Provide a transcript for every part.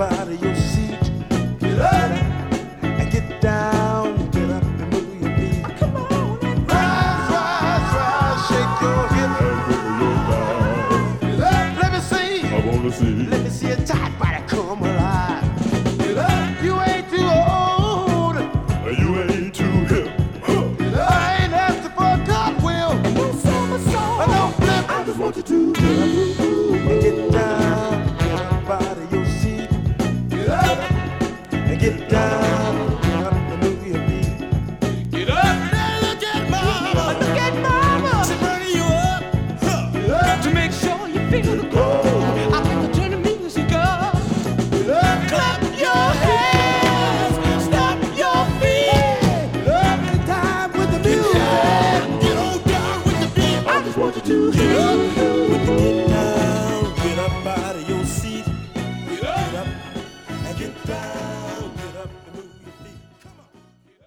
out of your seat. Get up and get down. Get up and move your feet. Come on and rise, rise, rise. Shake your hips and wiggle your thighs. Get up, let me see. I wanna see. Let me see a tight body come alive. Get up, you ain't too old. You ain't too hip. Get up, I ain't asking for a cartwheel. No somersault. No flip. I just want you to get up and get down. Get up out of your seat. Get up and get down. Get up and move your feet. Get up and look at mama. Look at mama. She's burning you up. Get up to make sure you feel the cold. I think the turn the music up. Get up, clap your hands, stomp your feet. Get up in time with the music. Get on down with the beat. I just want you to get up with the get down. Get up out of your seat. Get up and get down. Get up and move your feet. Come on.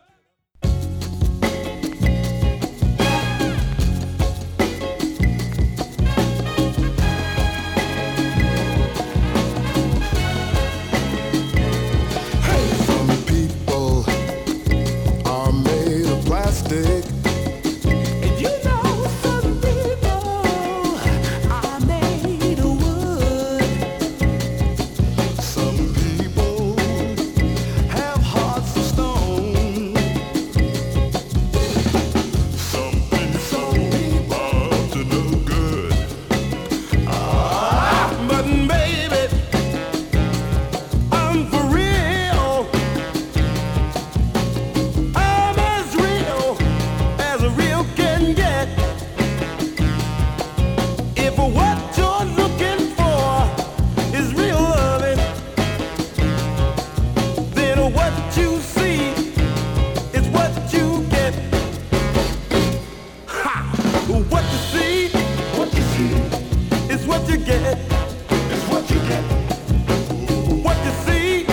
Hey, some people are made of plastic. And you know some people are made of wood. Some people have hearts of stone. Some people are up to no good. But baby, I'm for real. I'm as a real can get. If what you're looking for is real loving, then what you see is what you get. Ha! What you see is what you get. Is what you get. What you see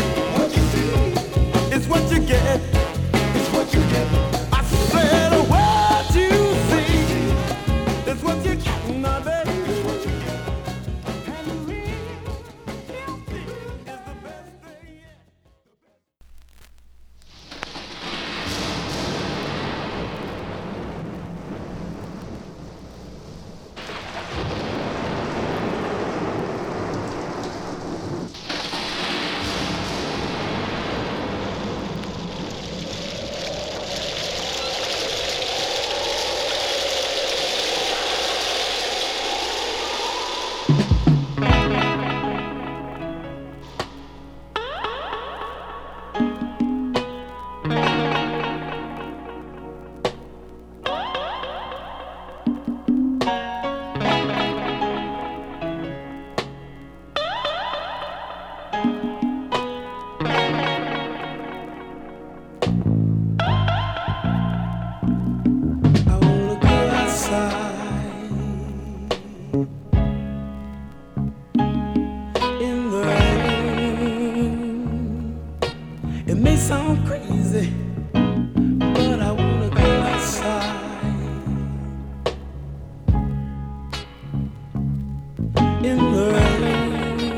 is what you get. Is what you get. I said what you see is what you get, my baby. Is what you get. And real healthy is the best thing yet. I wanna go outside in the rain. It may sound crazy, but I wanna go outside in the rain.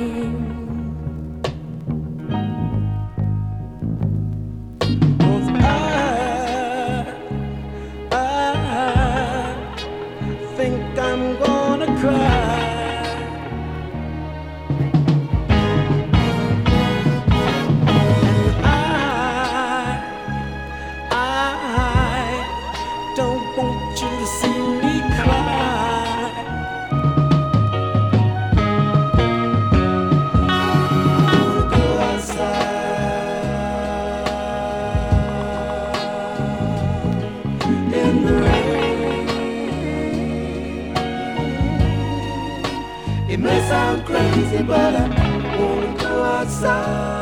'Cause I think I'm gonna cry. And I don't want you to see me cry. I wanna go outside in the rain. It may sound crazy, but I wanna go outside.